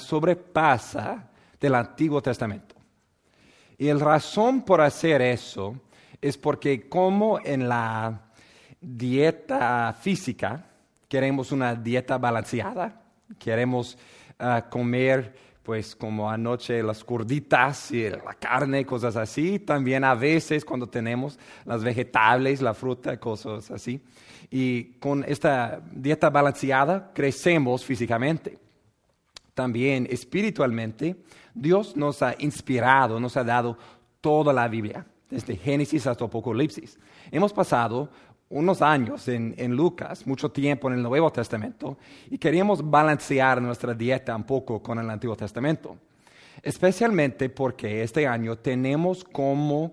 sobrepasa del Antiguo Testamento. Y la razón por hacer eso es porque como en la dieta física queremos una dieta balanceada, queremos comer pues como anoche las gorditas y la carne, cosas así, también a veces cuando tenemos las vegetales, la fruta, cosas así. Y con esta dieta balanceada crecemos físicamente. También espiritualmente, Dios nos ha inspirado, nos ha dado toda la Biblia, desde Génesis hasta Apocalipsis. Hemos pasado unos años en Lucas, mucho tiempo en el Nuevo Testamento, y queríamos balancear nuestra dieta un poco con el Antiguo Testamento. Especialmente porque este año tenemos como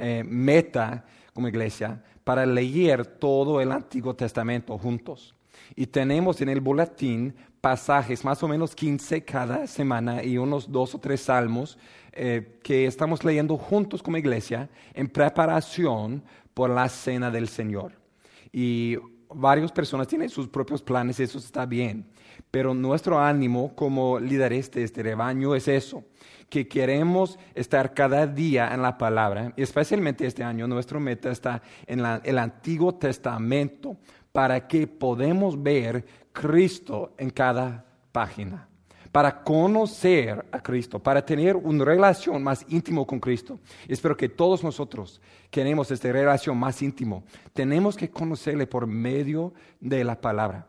meta, como iglesia, para leer todo el Antiguo Testamento juntos. Y tenemos en el boletín pasajes, más o menos 15 cada semana y unos 2 o 3 salmos que estamos leyendo juntos como iglesia en preparación por la cena del Señor. Y varias personas tienen sus propios planes, eso está bien. Pero nuestro ánimo como líderes de este rebaño es eso, que queremos estar cada día en la palabra, y especialmente este año nuestra meta está en el Antiguo Testamento, para que podamos ver Cristo en cada página, para conocer a Cristo, para tener una relación más íntima con Cristo. Espero que todos nosotros queremos esta relación más íntima. Tenemos que conocerle por medio de la palabra.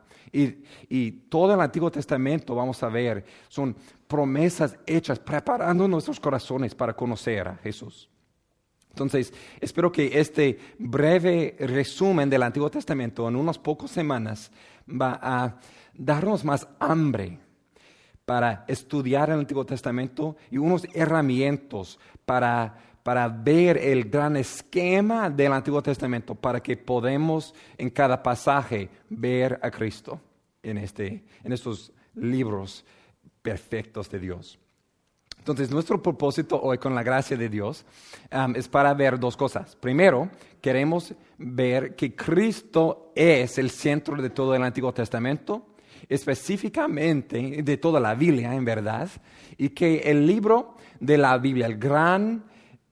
Y todo el Antiguo Testamento, vamos a ver, son promesas hechas preparando nuestros corazones para conocer a Jesús. Entonces, espero que este breve resumen del Antiguo Testamento en unas pocas semanas va a darnos más hambre para estudiar el Antiguo Testamento y unas herramientas para ver el gran esquema del Antiguo Testamento, para que podamos en cada pasaje ver a Cristo en estos libros perfectos de Dios. Entonces, nuestro propósito hoy, con la gracia de Dios, es para ver 2 cosas. Primero, queremos ver que Cristo es el centro de todo el Antiguo Testamento, específicamente de toda la Biblia, en verdad, y que el libro de la Biblia, el gran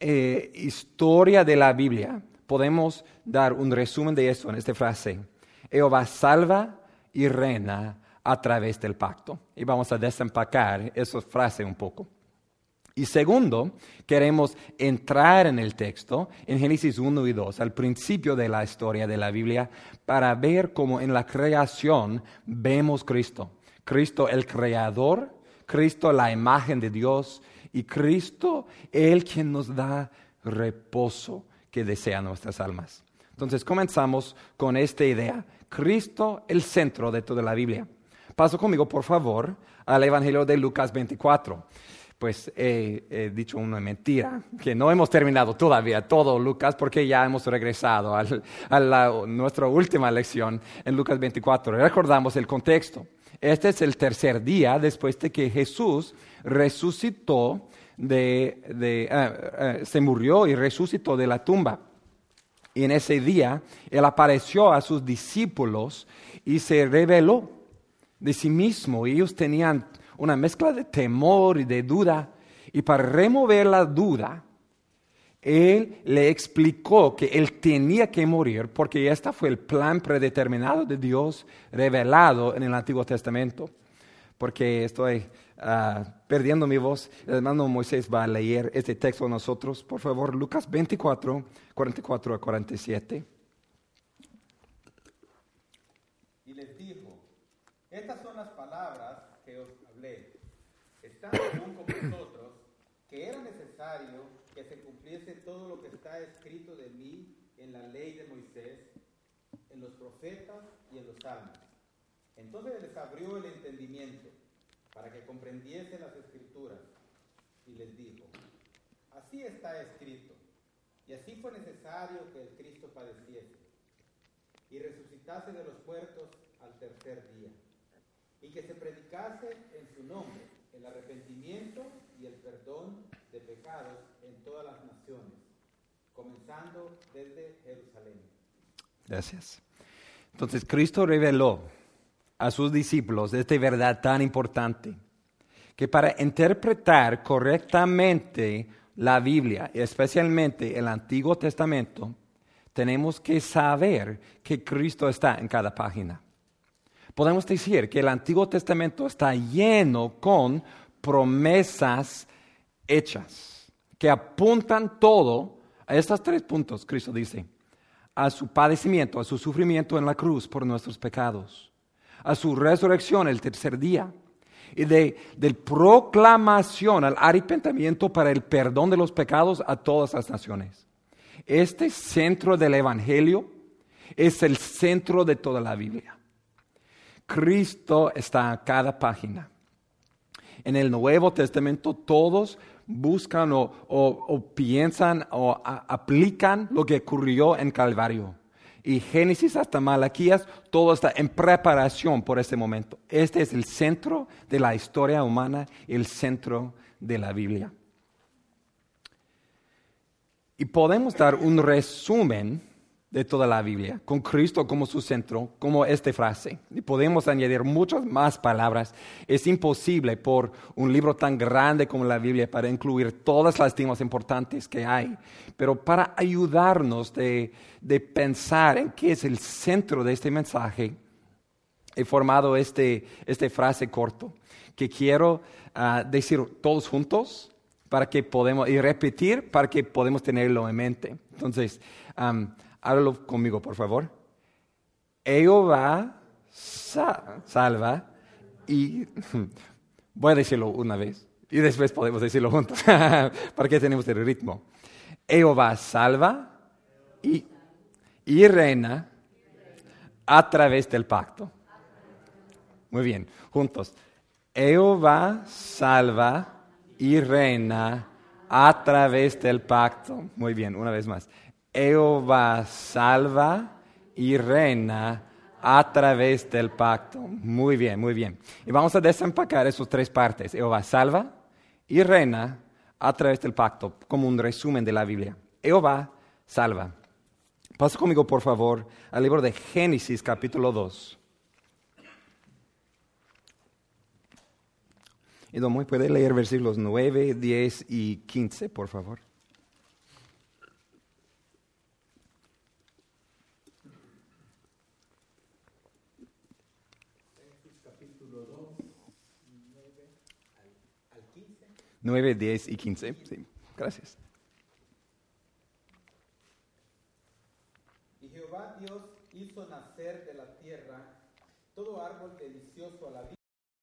historia de la Biblia, podemos dar un resumen de eso en esta frase: Jehová salva y reina a través del pacto. Y vamos a desempacar esa frase un poco. Y segundo, queremos entrar en el texto, en Génesis 1 y 2, al principio de la historia de la Biblia, para ver cómo en la creación vemos Cristo. Cristo el creador, Cristo la imagen de Dios, y Cristo el quien nos da reposo que desean nuestras almas. Entonces comenzamos con esta idea: Cristo el centro de toda la Biblia. Paso conmigo, por favor, al Evangelio de Lucas 24. Pues he dicho una mentira, que no hemos terminado todavía todo Lucas, porque ya hemos regresado a nuestra última lección en Lucas 24. Recordamos el contexto. Este es el tercer día después de que Jesús resucitó, se murió y resucitó de la tumba. Y en ese día, Él apareció a sus discípulos y se reveló de sí mismo. Y ellos tenían una mezcla de temor y de duda, y para remover la duda, Él le explicó que Él tenía que morir, porque este fue el plan predeterminado de Dios revelado en el Antiguo Testamento. Porque estoy perdiendo mi voz, el hermano Moisés va a leer este texto a nosotros. Por favor, Lucas 24, 44 a 47. Y les dijo: estas son las palabras que os hablé, estando aún con vosotros, que era necesario que se cumpliese todo lo que está escrito de mí en la ley de Moisés, en los profetas y en los salmos. Entonces les abrió el entendimiento para que comprendiesen las escrituras, y les dijo: así está escrito, y así fue necesario que el Cristo padeciese y resucitase de los muertos al tercer día, y que se predicase en su nombre el arrepentimiento y el perdón de pecados en todas las naciones, comenzando desde Jerusalén. Gracias. Entonces, Cristo reveló a sus discípulos esta verdad tan importante, que para interpretar correctamente la Biblia, especialmente el Antiguo Testamento, tenemos que saber que Cristo está en cada página. Podemos decir que el Antiguo Testamento está lleno con promesas hechas que apuntan todo a estos 3 puntos, Cristo dice: a su padecimiento, a su sufrimiento en la cruz por nuestros pecados, a su resurrección el tercer día, y de proclamación al arrepentimiento para el perdón de los pecados a todas las naciones. Este centro del Evangelio es el centro de toda la Biblia. Cristo está a cada página. En el Nuevo Testamento todos buscan o piensan o aplican lo que ocurrió en Calvario. Y Génesis hasta Malaquías, todo está en preparación por este momento. Este es el centro de la historia humana, el centro de la Biblia. Y podemos dar un resumen de toda la Biblia, con Cristo como su centro, como esta frase. Y podemos añadir muchas más palabras. Es imposible por un libro tan grande como la Biblia para incluir todas las temas importantes que hay. Pero para ayudarnos de pensar en qué es el centro de este mensaje, he formado esta frase corto, que quiero decir todos juntos y repetir para que podamos tenerlo en mente. Entonces, háblalo conmigo, por favor. Jehová salva y... Voy a decirlo una vez y después podemos decirlo juntos para que tenemos el ritmo. Jehová salva y reina a través del pacto. Muy bien, juntos. Jehová salva y reina a través del pacto. Muy bien, una vez más. Jehová salva y reina a través del pacto. Muy bien, muy bien. Y vamos a desempacar esas 3 partes. Jehová salva y reina a través del pacto, como un resumen de la Biblia. Jehová salva. Pasa conmigo, por favor, al libro de Génesis, capítulo 2. Y Domoy, ¿puede leer versículos 9, 10 y 15, por favor? Capítulo 2, 9 al 15. 9, 10 y 15, sí, gracias. Y Jehová Dios hizo nacer de la tierra todo árbol delicioso a la vista,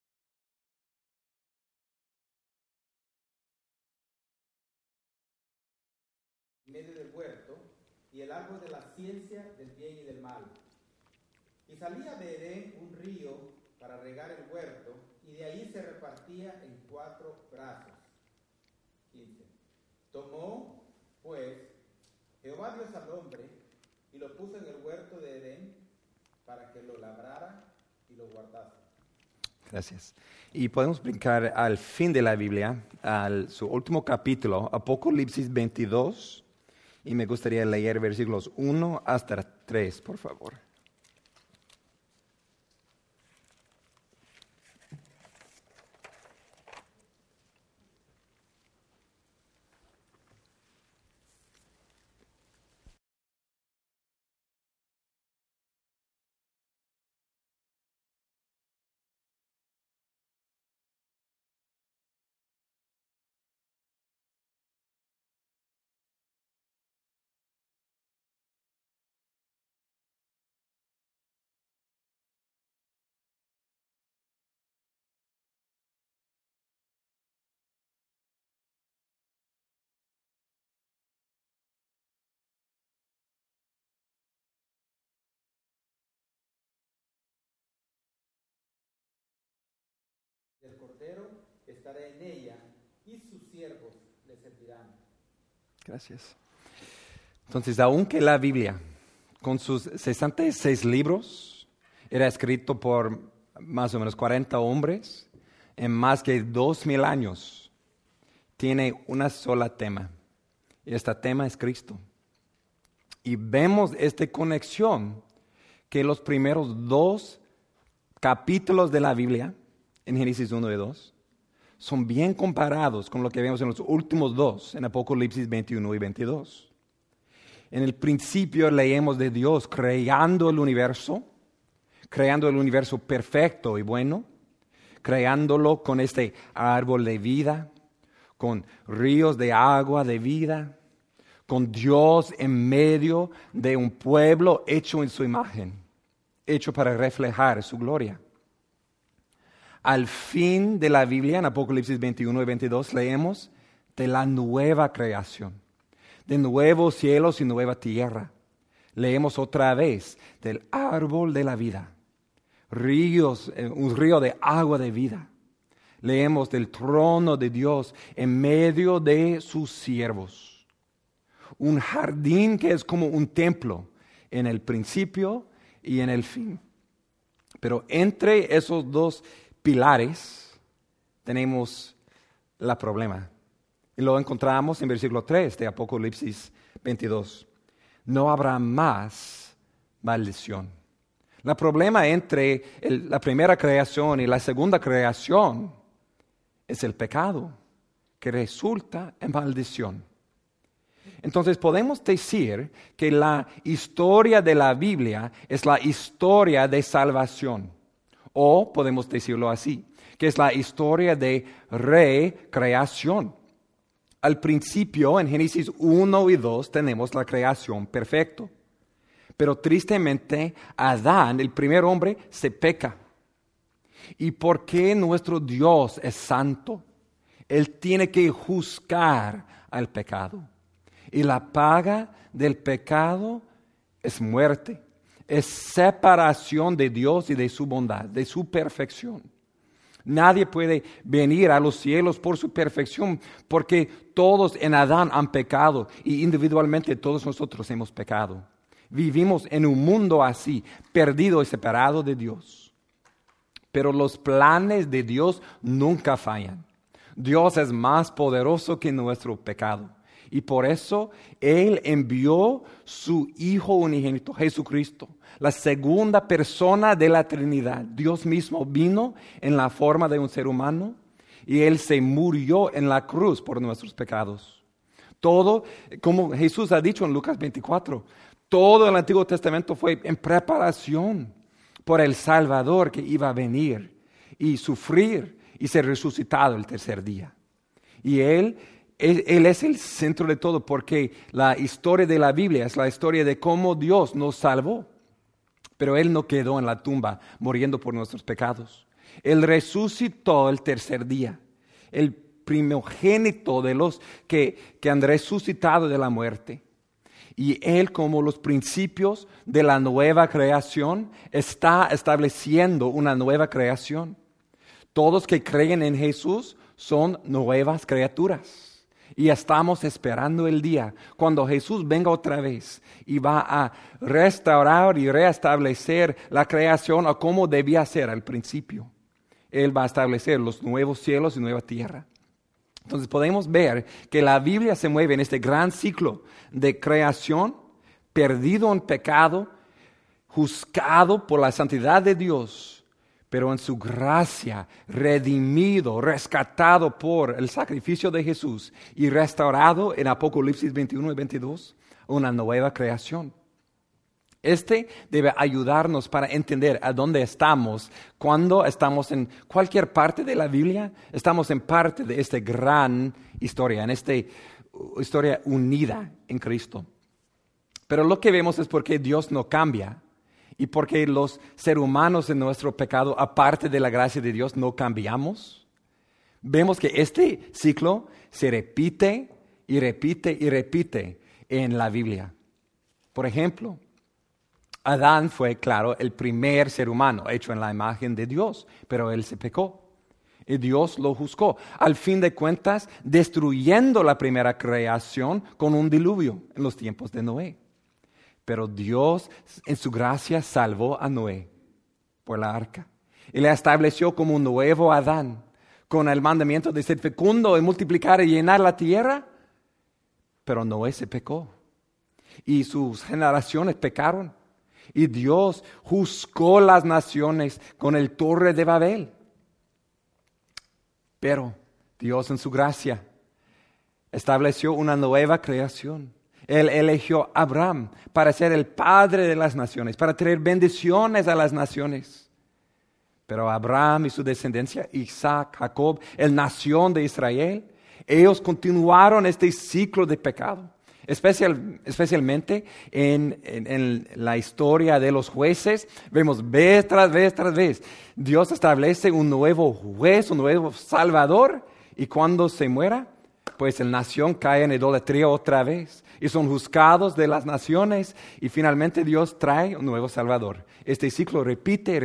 en medio del huerto, y el árbol de la ciencia del bien y del mal. Y salía de Edén un río para regar el huerto, y de ahí se repartía en 4 brazos. 15. Tomó, pues, Jehová Dios al hombre, y lo puso en el huerto de Edén, para que lo labrara y lo guardase. Gracias. Y podemos brincar al fin de la Biblia, su último capítulo, Apocalipsis 22, y me gustaría leer versículos 1 hasta 3, por favor. El cordero estará en ella, y sus siervos le servirán. Gracias. Entonces, aunque la Biblia, con sus 66 libros, era escrito por más o menos 40 hombres, en más de 2000 años, tiene una sola tema. Y este tema es Cristo. Y vemos esta conexión que los primeros 2 capítulos de la Biblia, en Génesis 1 y 2, son bien comparados con lo que vemos en los últimos dos, en Apocalipsis 21 y 22. En el principio leemos de Dios creando el universo perfecto y bueno, creándolo con este árbol de vida, con ríos de agua de vida, con Dios en medio de un pueblo hecho en su imagen, hecho para reflejar su gloria. Al fin de la Biblia, en Apocalipsis 21 y 22, leemos de la nueva creación, de nuevos cielos y nueva tierra. Leemos otra vez del árbol de la vida, un río de agua de vida. Leemos del trono de Dios en medio de sus siervos. Un jardín que es como un templo en el principio y en el fin. Pero entre esos dos pilares tenemos el problema. Y lo encontramos en versículo 3 de Apocalipsis 22. No habrá más maldición. El problema entre la primera creación y la segunda creación es el pecado, que resulta en maldición. Entonces podemos decir que la historia de la Biblia es la historia de salvación. O podemos decirlo así, que es la historia de recreación. Al principio, en Génesis 1 y 2, tenemos la creación perfecta. Pero tristemente, Adán, el primer hombre, se peca. ¿Y por qué nuestro Dios es santo? Él tiene que juzgar al pecado. Y la paga del pecado es muerte. Es separación de Dios y de su bondad, de su perfección. Nadie puede venir a los cielos por su perfección, porque todos en Adán han pecado y individualmente todos nosotros hemos pecado. Vivimos en un mundo así, perdido y separado de Dios. Pero los planes de Dios nunca fallan. Dios es más poderoso que nuestro pecado. Y por eso Él envió su Hijo unigénito, Jesucristo, la segunda persona de la Trinidad. Dios mismo vino en la forma de un ser humano y Él se murió en la cruz por nuestros pecados. Todo, como Jesús ha dicho en Lucas 24, todo el Antiguo Testamento fue en preparación por el Salvador que iba a venir y sufrir y ser resucitado el tercer día. Y Él es el centro de todo, porque la historia de la Biblia es la historia de cómo Dios nos salvó. Pero Él no quedó en la tumba muriendo por nuestros pecados. Él resucitó el tercer día. El primogénito de los que han resucitado de la muerte. Y Él, como los principios de la nueva creación, está estableciendo una nueva creación. Todos que creen en Jesús son nuevas criaturas. Y estamos esperando el día cuando Jesús venga otra vez y va a restaurar y restablecer la creación a como debía ser al principio. Él va a establecer los nuevos cielos y nueva tierra. Entonces podemos ver que la Biblia se mueve en este gran ciclo de creación, perdido en pecado, juzgado por la santidad de Dios, pero en su gracia, redimido, rescatado por el sacrificio de Jesús y restaurado en Apocalipsis 21 y 22, una nueva creación. Este debe ayudarnos para entender a dónde estamos cuando estamos en cualquier parte de la Biblia. Estamos en parte de esta gran historia, en esta historia unida en Cristo. Pero lo que vemos es porque Dios no cambia. Y porque los seres humanos en nuestro pecado, aparte de la gracia de Dios, no cambiamos. Vemos que este ciclo se repite y repite y repite en la Biblia. Por ejemplo, Adán fue, claro, el primer ser humano hecho en la imagen de Dios, pero él se pecó. Y Dios lo juzgó. Al fin de cuentas, destruyendo la primera creación con un diluvio en los tiempos de Noé. Pero Dios, en su gracia, salvó a Noé por la arca. Y le estableció como un nuevo Adán, con el mandamiento de ser fecundo y multiplicar y llenar la tierra. Pero Noé se pecó. Y sus generaciones pecaron. Y Dios juzgó las naciones con el Torre de Babel. Pero Dios en su gracia estableció una nueva creación. Él eligió a Abraham para ser el padre de las naciones, para traer bendiciones a las naciones. Pero Abraham y su descendencia, Isaac, Jacob, la nación de Israel, ellos continuaron este ciclo de pecado. Especialmente en la historia de los jueces, vemos vez tras vez, Dios establece un nuevo juez, un nuevo salvador, y cuando se muera, pues la nación cae en idolatría otra vez, y son juzgados de las naciones, y finalmente Dios trae un nuevo salvador. Este ciclo repite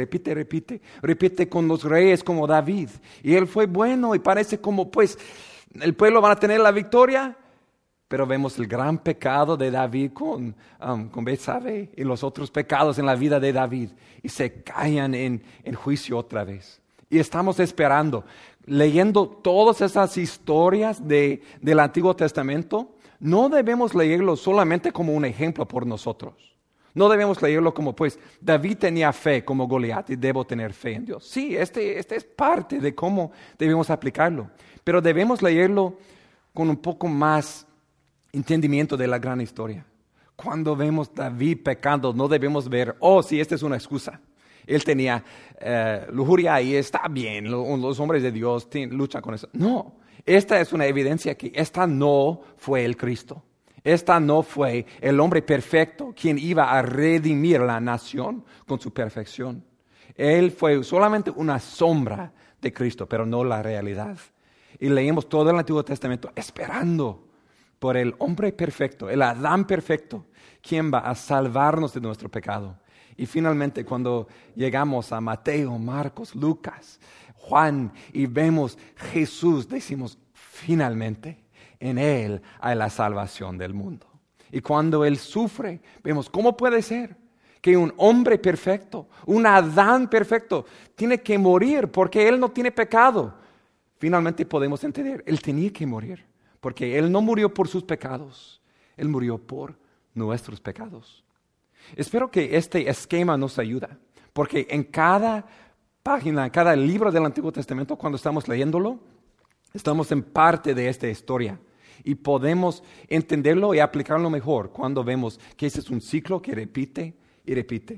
con los reyes como David, y él fue bueno, y parece como pues el pueblo va a tener la victoria. Pero vemos el gran pecado de David con Betsabé y los otros pecados en la vida de David. Y se caen en juicio otra vez. Y estamos esperando, leyendo todas esas historias del Antiguo Testamento, no debemos leerlo solamente como un ejemplo por nosotros. No debemos leerlo como, pues, David tenía fe como Goliat y debo tener fe en Dios. Sí, este es parte de cómo debemos aplicarlo. Pero debemos leerlo con un poco más entendimiento de la gran historia. Cuando vemos David pecando, no debemos ver, sí, esta es una excusa. Él tenía lujuria y está bien, los hombres de Dios luchan con eso. No, esta es una evidencia que esta no fue el Cristo. Esta no fue el hombre perfecto quien iba a redimir la nación con su perfección. Él fue solamente una sombra de Cristo, pero no la realidad. Y leemos todo el Antiguo Testamento esperando por el hombre perfecto, el Adán perfecto, quien va a salvarnos de nuestro pecado. Y finalmente cuando llegamos a Mateo, Marcos, Lucas, Juan y vemos Jesús, decimos finalmente en Él hay la salvación del mundo. Y cuando Él sufre, vemos cómo puede ser que un hombre perfecto, un Adán perfecto, tiene que morir porque Él no tiene pecado. Finalmente podemos entender, Él tenía que morir. Porque Él no murió por sus pecados, Él murió por nuestros pecados. Espero que este esquema nos ayude, porque en cada página, en cada libro del Antiguo Testamento, cuando estamos leyéndolo, estamos en parte de esta historia y podemos entenderlo y aplicarlo mejor cuando vemos que ese es un ciclo que repite y repite.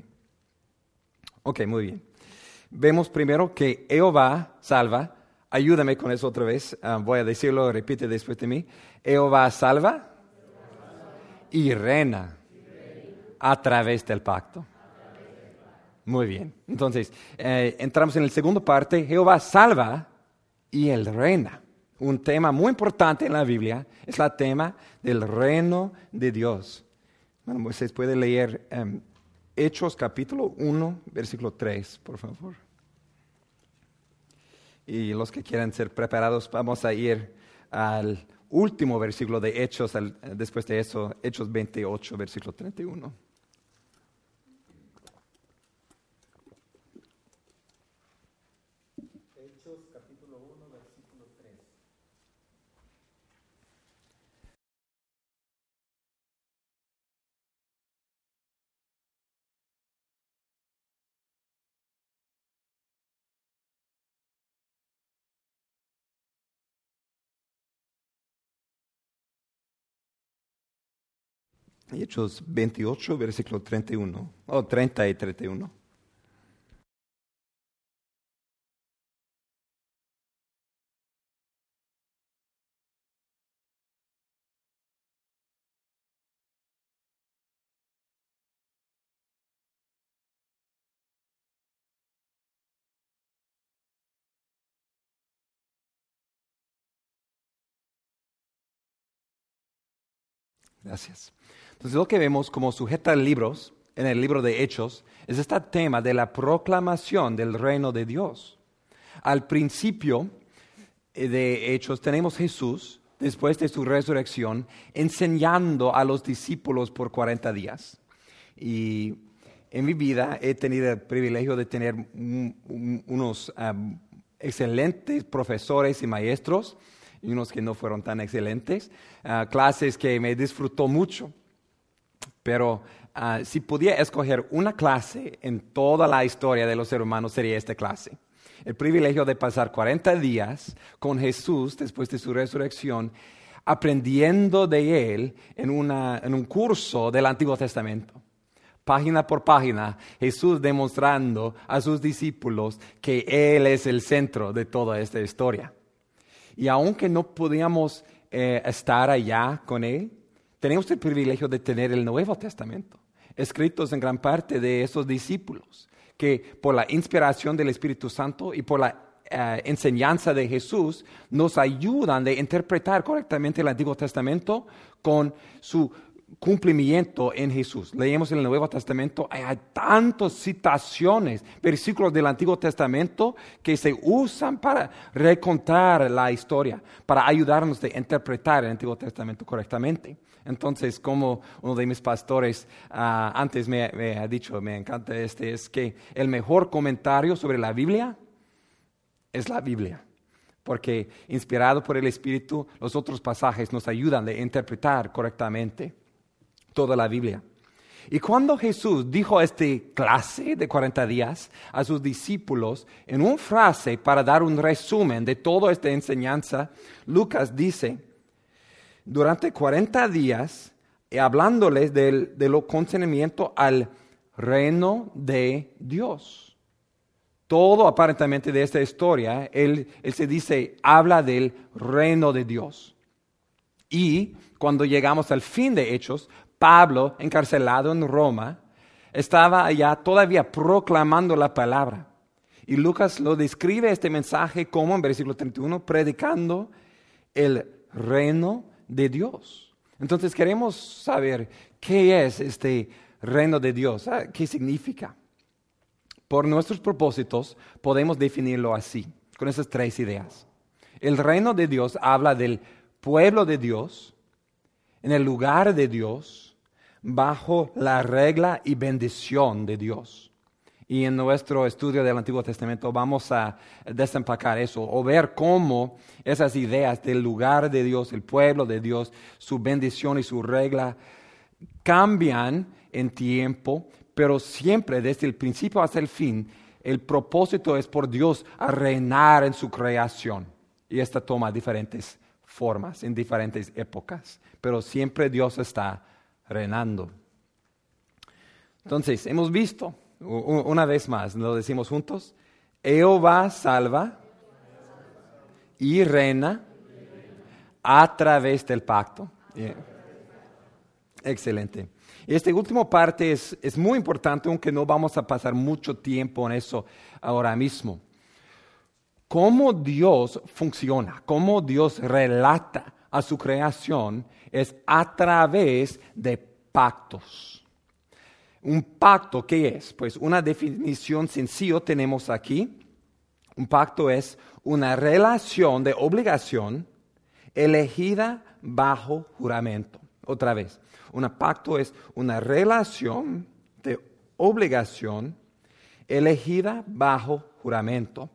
Ok, muy bien. Vemos primero que Jehová salva. Ayúdame con eso otra vez. Voy a decirlo, repite después de mí. Jehová salva y reina a través del pacto. Muy bien. Entonces, entramos en la segunda parte. Jehová salva y Él reina. Un tema muy importante en la Biblia es el tema del reino de Dios. Bueno, Moisés puede leer Hechos capítulo 1, versículo 3, por favor. Y los que quieran ser preparados, vamos a ir al último versículo de Hechos, después de eso, Hechos 28, versículo 31. Hechos capítulo 1, versículo 3. Hechos 28, versículo 31, 30 y 31. Gracias. Entonces lo que vemos como sujeta libros, en el libro de Hechos, es este tema de la proclamación del reino de Dios. Al principio de Hechos tenemos Jesús, después de su resurrección, enseñando a los discípulos por 40 días. Y en mi vida he tenido el privilegio de tener unos excelentes profesores y maestros, y unos que no fueron tan excelentes, clases que me disfrutó mucho. Pero si pudiera escoger una clase en toda la historia de los seres humanos, sería esta clase. el privilegio de pasar 40 días con Jesús después de su resurrección, aprendiendo de Él en un curso del Antiguo Testamento. Página por página, Jesús demostrando a sus discípulos que Él es el centro de toda esta historia. Y aunque no podíamos estar allá con Él, tenemos el privilegio de tener el Nuevo Testamento, escritos en gran parte de esos discípulos, que por la inspiración del Espíritu Santo y por la enseñanza de Jesús nos ayudan a interpretar correctamente el Antiguo Testamento con su cumplimiento en Jesús. Leemos en el Nuevo Testamento, hay tantas citaciones, versículos del Antiguo Testamento que se usan para recontar la historia, para ayudarnos a interpretar el Antiguo Testamento correctamente. Entonces, como uno de mis pastores antes me ha dicho, me encanta es que el mejor comentario sobre la Biblia es la Biblia. Porque inspirado por el Espíritu, los otros pasajes nos ayudan a interpretar correctamente toda la Biblia. Y cuando Jesús dijo esta clase de 40 días a sus discípulos, en una frase para dar un resumen de toda esta enseñanza, Lucas dice, durante 40 días, hablándoles de lo concerniente al reino de Dios. Todo aparentemente de esta historia, él se dice, habla del reino de Dios. Y cuando llegamos al fin de Hechos, Pablo, encarcelado en Roma, estaba allá todavía proclamando la palabra. Y Lucas lo describe este mensaje como en versículo 31, predicando el reino de Dios. Entonces queremos saber qué es este reino de Dios, qué significa. Por nuestros propósitos podemos definirlo así, con esas tres ideas. El reino de Dios habla del pueblo de Dios, en el lugar de Dios, bajo la regla y bendición de Dios. Y en nuestro estudio del Antiguo Testamento vamos a desempacar eso o ver cómo esas ideas del lugar de Dios, el pueblo de Dios, su bendición y su regla cambian en tiempo, pero siempre desde el principio hasta el fin, el propósito es por Dios a reinar en su creación. Y esta toma diferentes formas, en diferentes épocas, pero siempre Dios está reinando. Entonces, hemos visto, una vez más, lo decimos juntos, Jehová salva y reina a través del pacto. Yeah. Excelente. Esta última parte es muy importante, aunque no vamos a pasar mucho tiempo en eso ahora mismo. Cómo Dios funciona, cómo Dios relata a su creación es a través de pactos. ¿Un pacto qué es? Pues una definición sencilla tenemos aquí. Un pacto es una relación de obligación elegida bajo juramento. Otra vez, un pacto es una relación de obligación elegida bajo juramento.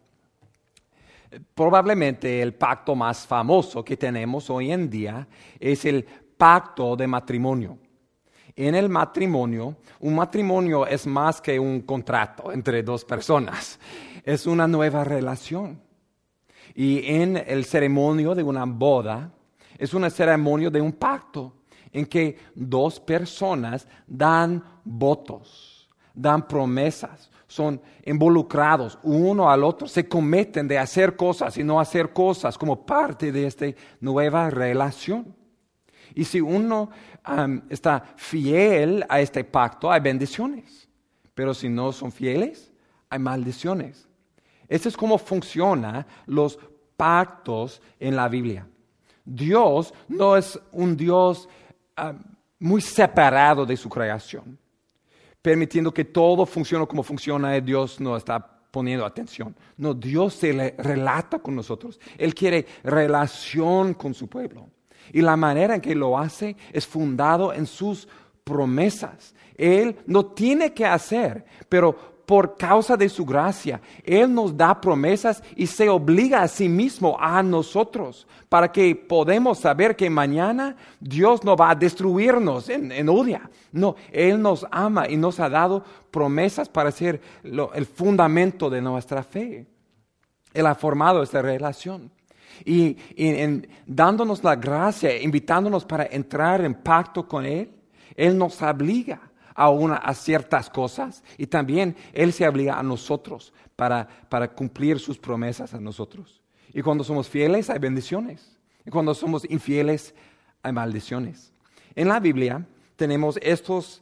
Probablemente el pacto más famoso que tenemos hoy en día es el pacto de matrimonio. En el matrimonio, un matrimonio es más que un contrato entre dos personas, es una nueva relación. Y en el ceremonio de una boda, es una ceremonia de un pacto en que dos personas dan votos, dan promesas, son involucrados uno al otro, se cometen de hacer cosas y no hacer cosas como parte de esta nueva relación. Y si uno está fiel a este pacto, hay bendiciones. Pero si no son fieles, hay maldiciones. Esto es cómo funcionan los pactos en la Biblia. Dios no es un Dios muy separado de su creación, permitiendo que todo funcione como funciona y Dios no está poniendo atención. No, Dios se relata con nosotros. Él quiere relación con su pueblo. Y la manera en que lo hace es fundado en sus promesas. Él no tiene que hacer, pero por causa de su gracia, Él nos da promesas y se obliga a sí mismo a nosotros para que podamos saber que mañana Dios no va a destruirnos en odia. No, Él nos ama y nos ha dado promesas para ser el fundamento de nuestra fe. Él ha formado esta relación. Y dándonos la gracia, invitándonos para entrar en pacto con Él, Él nos obliga a ciertas cosas y también Él se obliga a nosotros para cumplir sus promesas a nosotros. Y cuando somos fieles hay bendiciones. Y cuando somos infieles hay maldiciones. En la Biblia tenemos estos,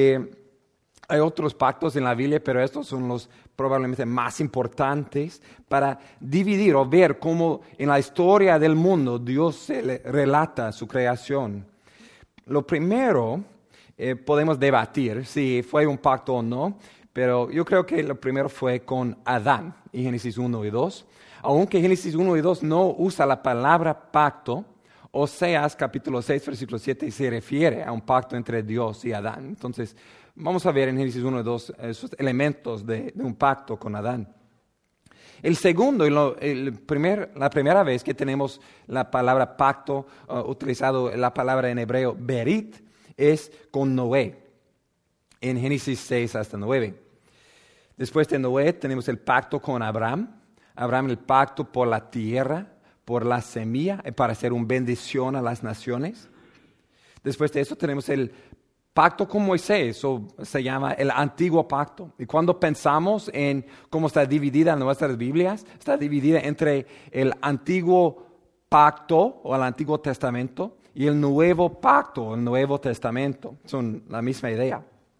hay otros pactos en la Biblia, pero estos son los probablemente más importantes para dividir o ver cómo en la historia del mundo Dios se relata su creación. Lo primero, podemos debatir si fue un pacto o no, pero yo creo que lo primero fue con Adán en Génesis 1 y 2. Aunque Génesis 1 y 2 no usa la palabra pacto, Oseas capítulo 6, versículo 7 se refiere a un pacto entre Dios y Adán. Entonces, vamos a ver en Génesis 1 y 2 esos elementos de un pacto con Adán. El segundo, la primera vez que tenemos la palabra pacto, utilizado la palabra en hebreo berit, es con Noé, en Génesis 6 hasta 9. Después de Noé tenemos el pacto con Abraham, el pacto por la tierra, por la semilla, para hacer una bendición a las naciones. Después de eso tenemos el pacto con Moisés, se llama el antiguo pacto. Y cuando pensamos en cómo está dividida nuestras Biblias, está dividida entre el antiguo pacto o el Antiguo Testamento y el nuevo pacto, el Nuevo Testamento. Son la misma idea.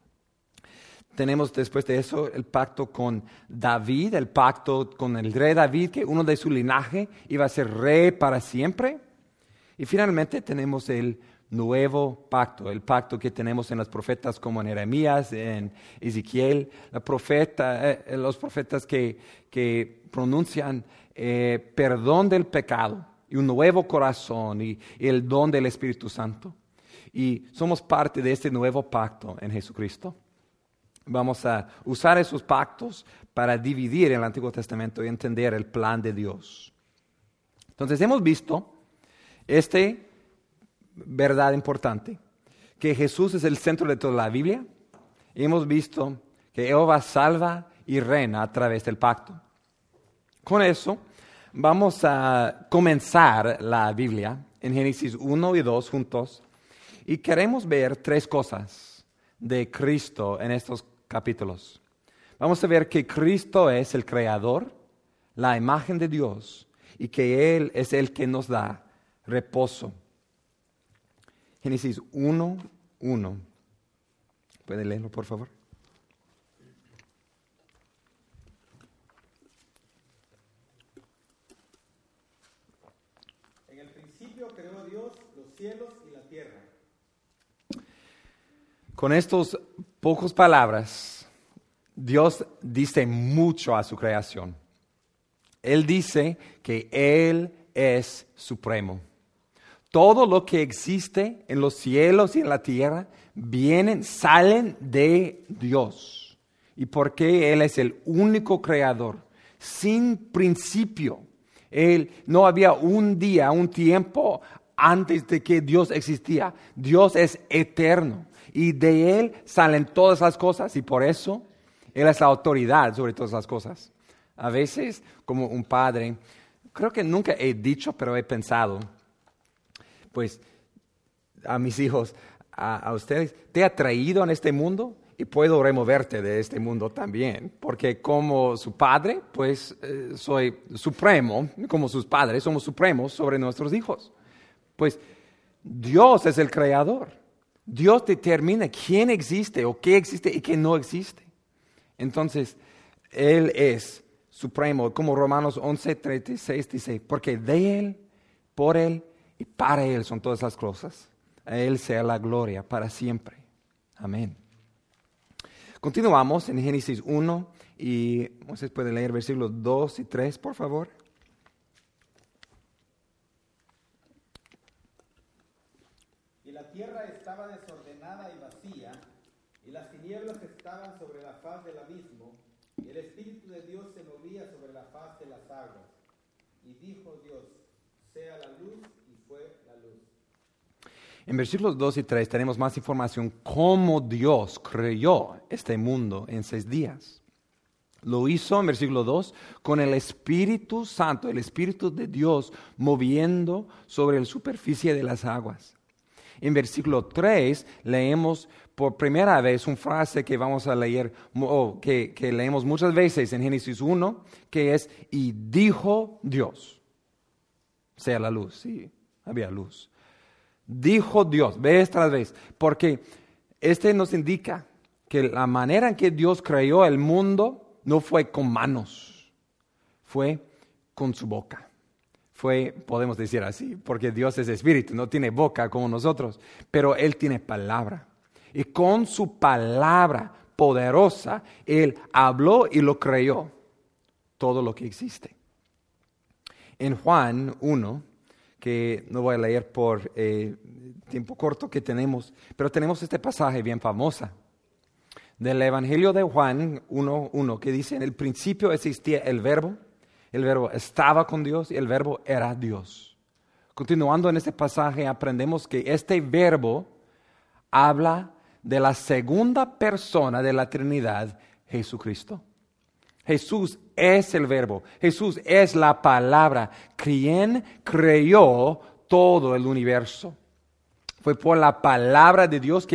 Tenemos después de eso el pacto con David, el pacto con el rey David, que uno de su linaje iba a ser rey para siempre. Y finalmente tenemos el nuevo pacto, el pacto que tenemos en los profetas como en Jeremías, en Ezequiel, los profetas que pronuncian perdón del pecado y un nuevo corazón y el don del Espíritu Santo. Y somos parte de este nuevo pacto en Jesucristo. Vamos a usar esos pactos para dividir el Antiguo Testamento y entender el plan de Dios. Entonces hemos visto esta verdad importante, que Jesús es el centro de toda la Biblia. Y hemos visto que Jehová salva y reina a través del pacto. Con eso vamos a comenzar la Biblia en Génesis 1 y 2 juntos. Y queremos ver tres cosas de Cristo en estos capítulos. Vamos a ver que Cristo es el creador, la imagen de Dios, y que Él es el que nos da reposo. Génesis 1:1. ¿Puede leerlo, por favor? En el principio creó Dios los cielos y la tierra. Con estas pocas palabras, Dios dice mucho a su creación. Él dice que Él es supremo. Todo lo que existe en los cielos y en la tierra salen de Dios. Y porque Él es el único creador, sin principio. No había un día, un tiempo antes de que Dios existía. Dios es eterno. Y de Él salen todas las cosas y por eso Él es la autoridad sobre todas las cosas. A veces, como un padre, creo que nunca he dicho, pero he pensado, pues, a mis hijos, a ustedes, te ha traído en este mundo y puedo removerte de este mundo también. Porque como su padre, pues, soy supremo, como sus padres, somos supremos sobre nuestros hijos. Pues, Dios es el creador. Dios determina quién existe o qué existe y qué no existe. Entonces, Él es supremo, como Romanos 11:36 dice, porque de Él, por Él y para Él son todas las cosas. A Él sea la gloria para siempre. Amén. Continuamos en Génesis 1 y Moisés puede leer versículos 2 y 3, por favor. La tierra estaba desordenada y vacía, y las tinieblas estaban sobre la faz del abismo, y el Espíritu de Dios se movía sobre la faz de las aguas. Y dijo Dios, sea la luz, y fue la luz. En versículos 2 y 3 tenemos más información cómo Dios creó este mundo en 6 días. Lo hizo en versículo 2 con el Espíritu Santo, el Espíritu de Dios moviendo sobre la superficie de las aguas. En versículo 3 leemos por primera vez una frase que vamos a leer, o que leemos muchas veces en Génesis 1, que es, y dijo Dios, sea la luz, sí, había luz. Dijo Dios, vez tras vez, porque nos indica que la manera en que Dios creó el mundo no fue con manos, fue con su boca. Podemos decir así, porque Dios es espíritu, no tiene boca como nosotros, pero Él tiene palabra. Y con su palabra poderosa, Él habló y lo creó, todo lo que existe. En Juan 1, que no voy a leer por tiempo corto que tenemos, pero tenemos este pasaje bien famoso del Evangelio de Juan 1:1, que dice, en el principio existía el verbo estaba con Dios y el verbo era Dios. Continuando en este pasaje aprendemos que este verbo habla de la segunda persona de la Trinidad, Jesucristo. Jesús es el verbo, Jesús es la palabra, quien creó todo el universo. Fue por la palabra de Dios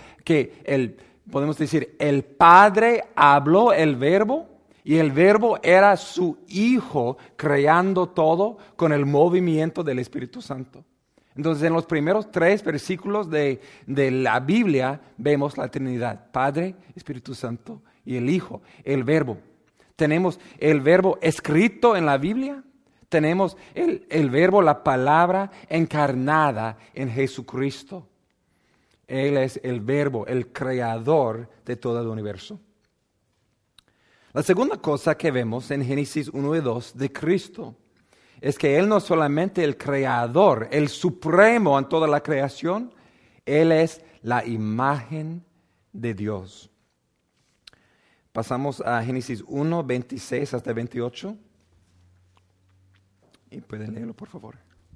podemos decir, el Padre habló el verbo y el verbo era su Hijo creando todo con el movimiento del Espíritu Santo. Entonces en los primeros 3 versículos de la Biblia vemos la Trinidad, Padre, Espíritu Santo y el Hijo, el verbo. Tenemos el verbo escrito en la Biblia, tenemos el verbo, la palabra encarnada en Jesucristo. Él es el verbo, el creador de todo el universo. La segunda cosa que vemos en Génesis 1 y 2 de Cristo es que Él no es solamente el creador, el supremo en toda la creación, Él es la imagen de Dios. Pasamos a Génesis 1, 26 hasta 28. Y pueden leerlo, por favor.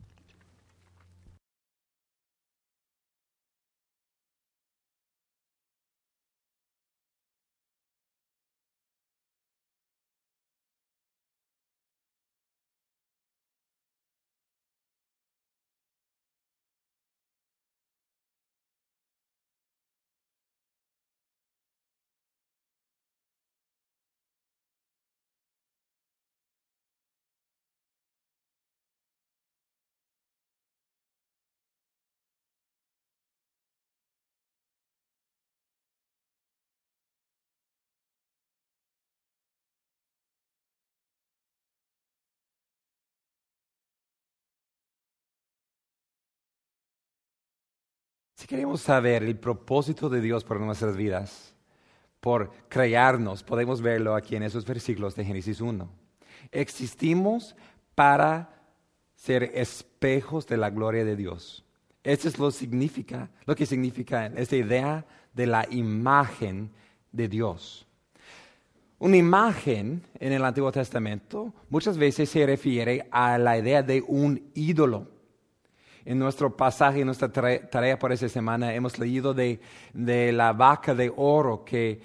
Si queremos saber el propósito de Dios por nuestras vidas, por crearnos, podemos verlo aquí en esos versículos de Génesis 1. Existimos para ser espejos de la gloria de Dios. Eso es lo que significa esta idea de la imagen de Dios. Una imagen en el Antiguo Testamento muchas veces se refiere a la idea de un ídolo. En nuestro pasaje, en nuestra tarea por esta semana, hemos leído de la vaca de oro que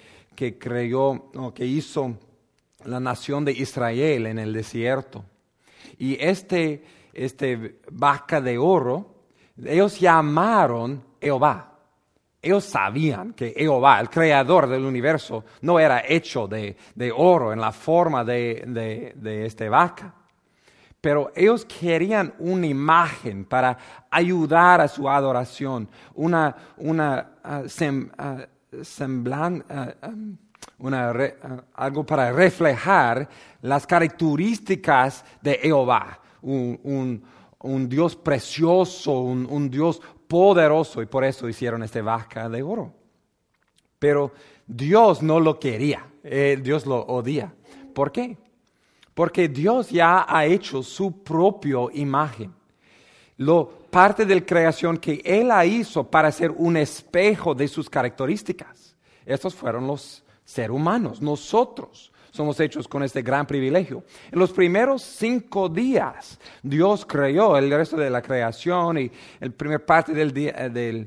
hizo la nación de Israel en el desierto. Y este vaca de oro, ellos llamaron Jehová. Ellos sabían que Jehová, el creador del universo, no era hecho de oro en la forma de esta vaca. Pero ellos querían una imagen para ayudar a su adoración, algo para reflejar las características de Jehová, un Dios precioso, un Dios poderoso, y por eso hicieron esta vaca de oro. Pero Dios no lo quería, Dios lo odia. ¿Por qué? Porque Dios ya ha hecho su propia imagen. Parte de la creación que Él la hizo para ser un espejo de sus características. Estos fueron los seres humanos. Nosotros somos hechos con este gran privilegio. En los primeros 5 días, Dios creó el resto de la creación y el primer parte del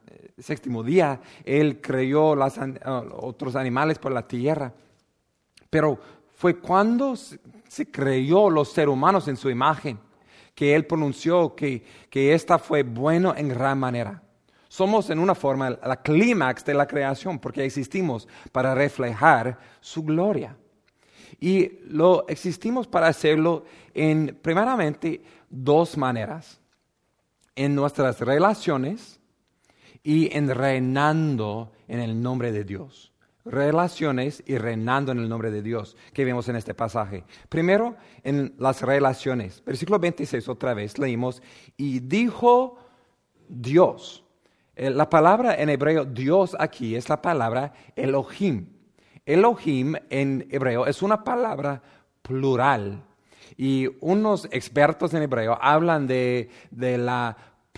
séptimo día, Él creó otros animales por la tierra. Pero fue cuando se creó los seres humanos en su imagen que Él pronunció que esta fue bueno en gran manera. Somos en una forma la clímax de la creación porque existimos para reflejar su gloria. Y lo existimos para hacerlo en primeramente dos maneras. En nuestras relaciones y en reinando en el nombre de Dios. Relaciones y reinando en el nombre de Dios que vemos en este pasaje. Primero, en las relaciones. Versículo 26 otra vez leímos, y dijo Dios. La palabra en hebreo Dios aquí es la palabra Elohim. Elohim en hebreo es una palabra plural. Y unos expertos en hebreo hablan de la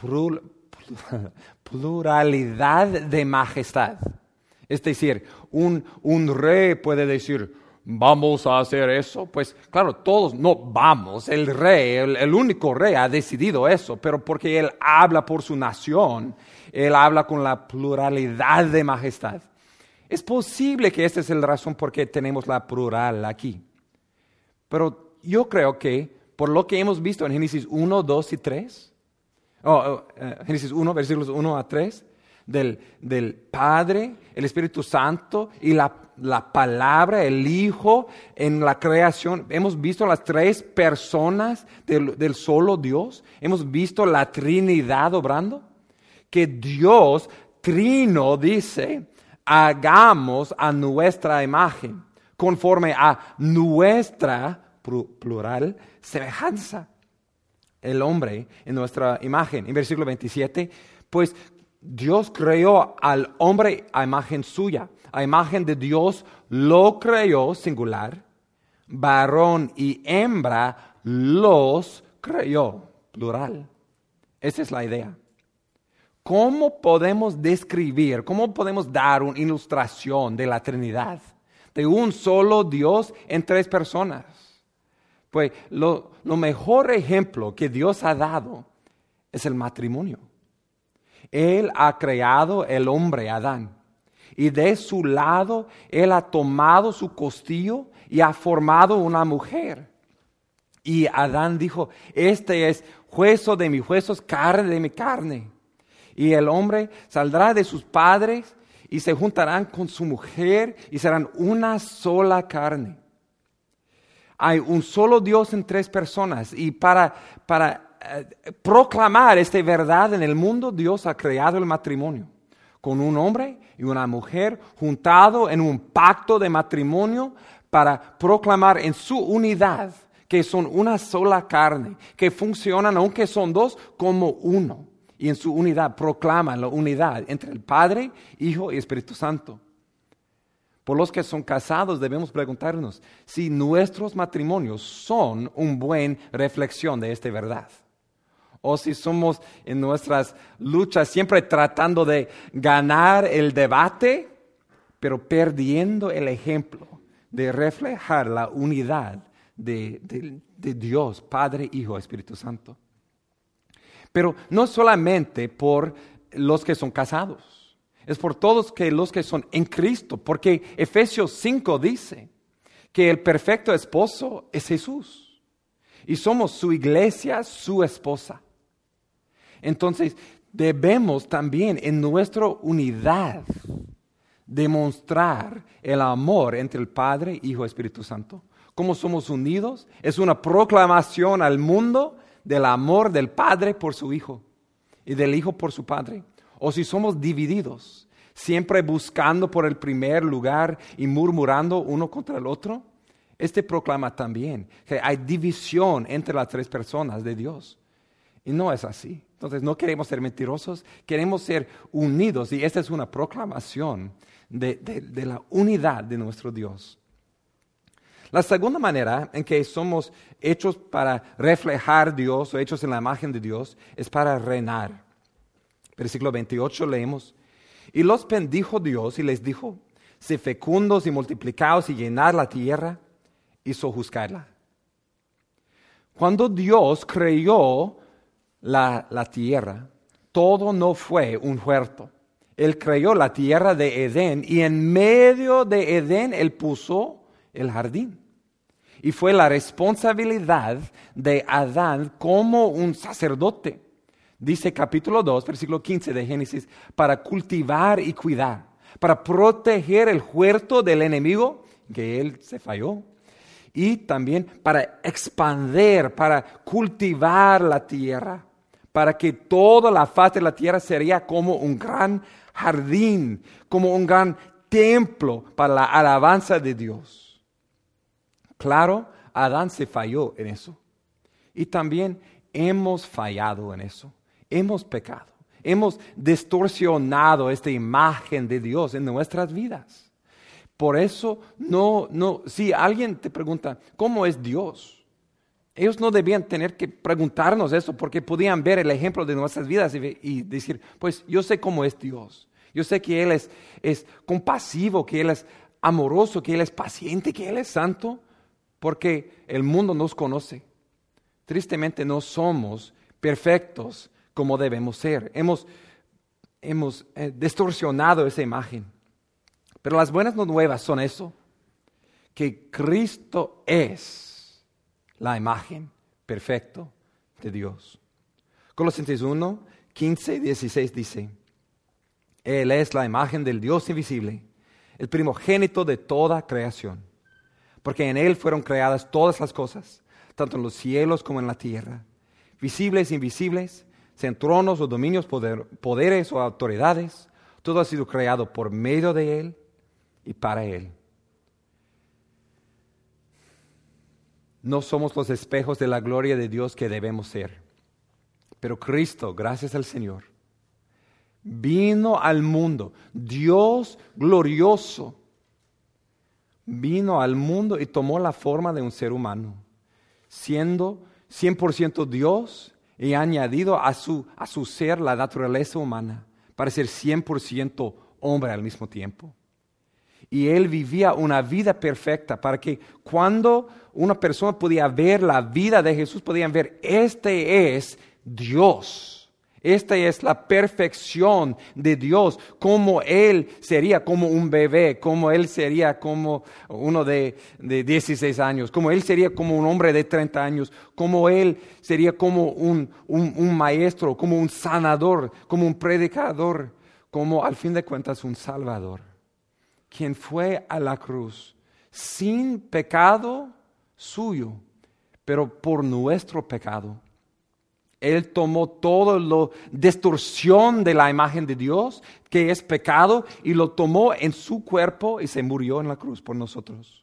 pluralidad de majestad. Es decir, un rey puede decir, vamos a hacer eso. Pues claro, todos no vamos. El rey, el único rey ha decidido eso, pero porque él habla por su nación, él habla con la pluralidad de majestad. Es posible que esta es la razón por qué tenemos la plural aquí. Pero yo creo que por lo que hemos visto en Génesis 1, 2 y 3, Génesis 1, versículos 1 a 3, del Padre, el Espíritu Santo y la palabra, el Hijo en la creación. Hemos visto las tres personas del solo Dios. Hemos visto la Trinidad obrando. Que Dios trino dice, hagamos a nuestra imagen, conforme a nuestra plural semejanza. El hombre en nuestra imagen. En versículo 27, pues Dios creó al hombre a imagen suya, a imagen de Dios lo creó singular, varón y hembra los creó plural. Esa es la idea. ¿Cómo podemos describir, cómo podemos dar una ilustración de la Trinidad, de un solo Dios en tres personas? Pues lo mejor ejemplo que Dios ha dado es el matrimonio. Él ha creado el hombre Adán y de su lado Él ha tomado su costillo y ha formado una mujer. Y Adán dijo, este es hueso de mis huesos, carne de mi carne. Y el hombre saldrá de sus padres y se juntarán con su mujer y serán una sola carne. Hay un solo Dios en tres personas y para proclamar esta verdad en el mundo, Dios ha creado el matrimonio con un hombre y una mujer juntado en un pacto de matrimonio para proclamar en su unidad que son una sola carne, que funcionan aunque son dos como uno. Y en su unidad proclaman la unidad entre el Padre, Hijo y Espíritu Santo. Por los que son casados debemos preguntarnos si nuestros matrimonios son una buena reflexión de esta verdad. O si somos en nuestras luchas siempre tratando de ganar el debate, pero perdiendo el ejemplo de reflejar la unidad de Dios, Padre, Hijo, Espíritu Santo. Pero no solamente por los que son casados, es por todos los que son en Cristo, porque Efesios 5 dice que el perfecto esposo es Jesús y somos su iglesia, su esposa. Entonces debemos también en nuestra unidad demostrar el amor entre el Padre, Hijo y Espíritu Santo. ¿Cómo somos unidos? Es una proclamación al mundo del amor del Padre por su Hijo y del Hijo por su Padre. O si somos divididos, siempre buscando por el primer lugar y murmurando uno contra el otro, este proclama también que hay división entre las tres personas de Dios. Y no es así. Entonces no queremos ser mentirosos, queremos ser unidos y esta es una proclamación de la unidad de nuestro Dios. La segunda manera en que somos hechos para reflejar a Dios o hechos en la imagen de Dios es para reinar. Versículo 28 leemos, y los bendijo Dios y les dijo, sé fecundos y multiplicaos y llenad la tierra y sojuzgadla. Cuando Dios creó la tierra, todo no fue un huerto. Él creó la tierra de Edén y en medio de Edén Él puso el jardín. Y fue la responsabilidad de Adán como un sacerdote. Dice capítulo 2, versículo 15 de Génesis, para cultivar y cuidar, para proteger el huerto del enemigo, que él se falló, y también para expandir, para cultivar la tierra, para que toda la faz de la tierra sería como un gran jardín, como un gran templo para la alabanza de Dios. Claro, Adán se falló en eso. Y también hemos fallado en eso. Hemos pecado. Hemos distorsionado esta imagen de Dios en nuestras vidas. Por eso, si alguien te pregunta, ¿cómo es Dios? Ellos no debían tener que preguntarnos eso porque podían ver el ejemplo de nuestras vidas y decir, pues yo sé cómo es Dios. Yo sé que Él es compasivo, que Él es amoroso, que Él es paciente, que Él es santo, porque el mundo nos conoce. Tristemente no somos perfectos como debemos ser. Hemos distorsionado esa imagen. Pero las buenas nuevas son eso, que Cristo es la imagen perfecta de Dios. Colosenses 1, 15 y 16 dice, Él es la imagen del Dios invisible, el primogénito de toda creación, porque en Él fueron creadas todas las cosas, tanto en los cielos como en la tierra, visibles e invisibles, sean tronos o dominios, poderes o autoridades, todo ha sido creado por medio de Él y para Él. No somos los espejos de la gloria de Dios que debemos ser, pero Cristo, gracias al Señor, vino al mundo, Dios glorioso, vino al mundo y tomó la forma de un ser humano, siendo 100% Dios y ha añadido a su ser la naturaleza humana para ser 100% hombre al mismo tiempo. Y Él vivía una vida perfecta para que cuando una persona podía ver la vida de Jesús, podían ver, este es Dios. Esta es la perfección de Dios, como Él sería como un bebé, como Él sería como uno de 16 años, como Él sería como un hombre de 30 años, como Él sería como un maestro, como un sanador, como un predicador, como al fin de cuentas un salvador, quien fue a la cruz sin pecado suyo, pero por nuestro pecado. Él tomó toda la distorsión de la imagen de Dios, que es pecado, y lo tomó en su cuerpo y se murió en la cruz por nosotros.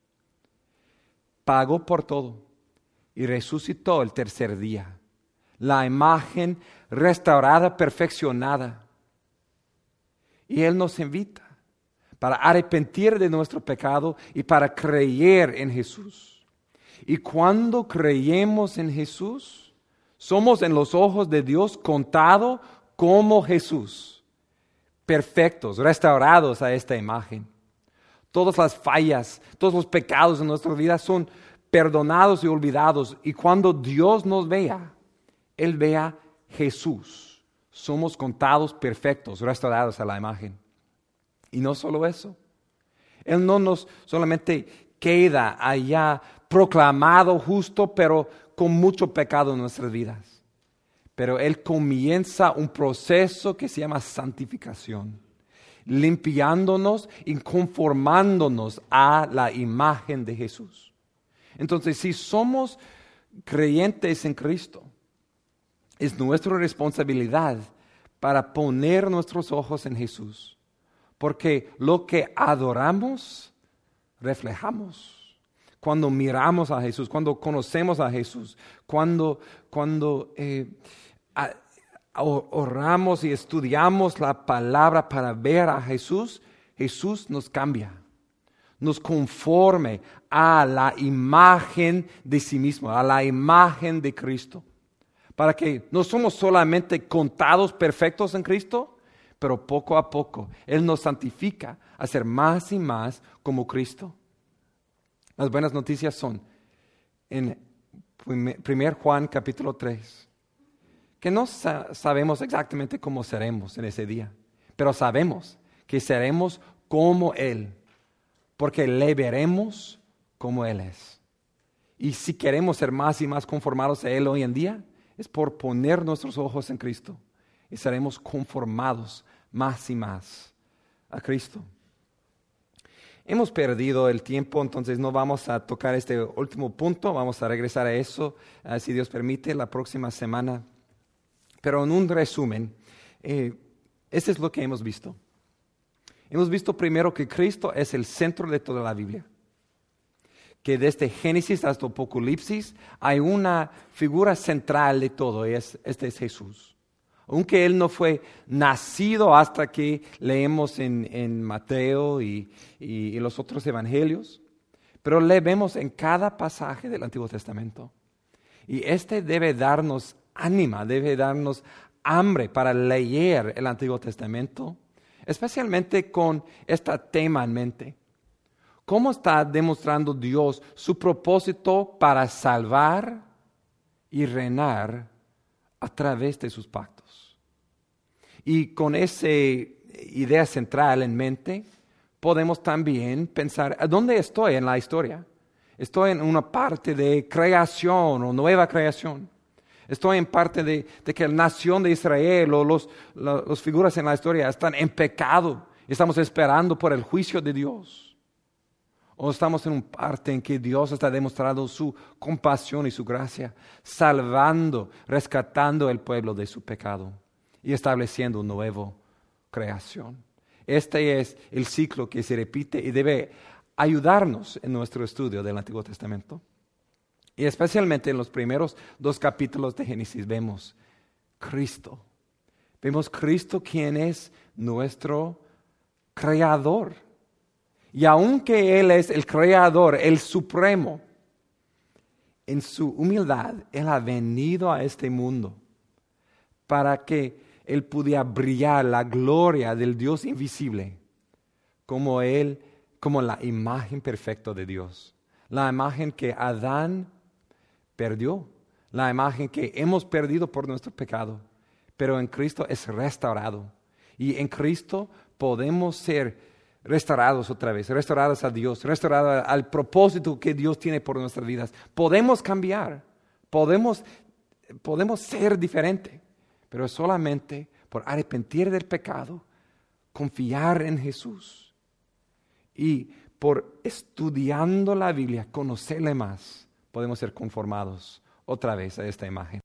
Pagó por todo y resucitó el tercer día. La imagen restaurada, perfeccionada. Y Él nos invita para arrepentir de nuestro pecado y para creer en Jesús. Y cuando creemos en Jesús, somos en los ojos de Dios contados como Jesús, perfectos, restaurados a esta imagen. Todas las fallas, todos los pecados en nuestra vida son perdonados y olvidados. Y cuando Dios nos vea, Él vea Jesús. Somos contados perfectos, restaurados a la imagen. Y no solo eso, Él no nos solamente queda allá proclamado justo, pero con mucho pecado en nuestras vidas. Pero Él comienza un proceso que se llama santificación, limpiándonos y conformándonos a la imagen de Jesús. Entonces, si somos creyentes en Cristo, es nuestra responsabilidad para poner nuestros ojos en Jesús, porque lo que adoramos, reflejamos. Cuando miramos a Jesús, cuando conocemos a Jesús, cuando oramos y estudiamos la palabra para ver a Jesús, Jesús nos cambia, nos conforme a la imagen de sí mismo, a la imagen de Cristo. Para que no somos solamente contados perfectos en Cristo, pero poco a poco Él nos santifica a ser más y más como Cristo. Las buenas noticias son en 1 Juan capítulo 3, que no sabemos exactamente cómo seremos en ese día, pero sabemos que seremos como Él, porque le veremos como Él es. Y si queremos ser más y más conformados a Él hoy en día, es por poner nuestros ojos en Cristo. Y seremos conformados más y más a Cristo. Hemos perdido el tiempo, entonces no vamos a tocar este último punto. Vamos a regresar a eso, si Dios permite, la próxima semana. Pero en un resumen, este es lo que hemos visto. Hemos visto primero que Cristo es el centro de toda la Biblia. Que desde Génesis hasta Apocalipsis hay una figura central de todo, este es Jesús. Aunque Él no fue nacido hasta que leemos en Mateo y los otros evangelios, pero le vemos en cada pasaje del Antiguo Testamento. Y este debe darnos ánimo, debe darnos hambre para leer el Antiguo Testamento, especialmente con este tema en mente. ¿Cómo está demostrando Dios su propósito para salvar y reinar a través de sus pactos? Y con esa idea central en mente, podemos también pensar, ¿a dónde estoy en la historia? ¿Estoy en una parte de creación o nueva creación? ¿Estoy en parte de que la nación de Israel o las figuras en la historia están en pecado? ¿Estamos esperando por el juicio de Dios? ¿O estamos en una parte en que Dios está demostrando su compasión y su gracia, salvando, rescatando el pueblo de su pecado y estableciendo una nueva creación? Este es el ciclo que se repite y debe ayudarnos en nuestro estudio del Antiguo Testamento. Y especialmente en los primeros 2 capítulos de Génesis vemos Cristo. Vemos Cristo quien es nuestro creador. Y aunque Él es el creador, el supremo, en su humildad, Él ha venido a este mundo para que Él pudiera brillar la gloria del Dios invisible como la imagen perfecta de Dios. La imagen que Adán perdió, la imagen que hemos perdido por nuestro pecado, pero en Cristo es restaurado. Y en Cristo podemos ser restaurados otra vez, restaurados a Dios, restaurados al propósito que Dios tiene por nuestras vidas. Podemos cambiar, podemos ser diferentes, pero solamente por arrepentir del pecado, confiar en Jesús y por estudiando la Biblia, conocerle más, podemos ser conformados otra vez a esta imagen.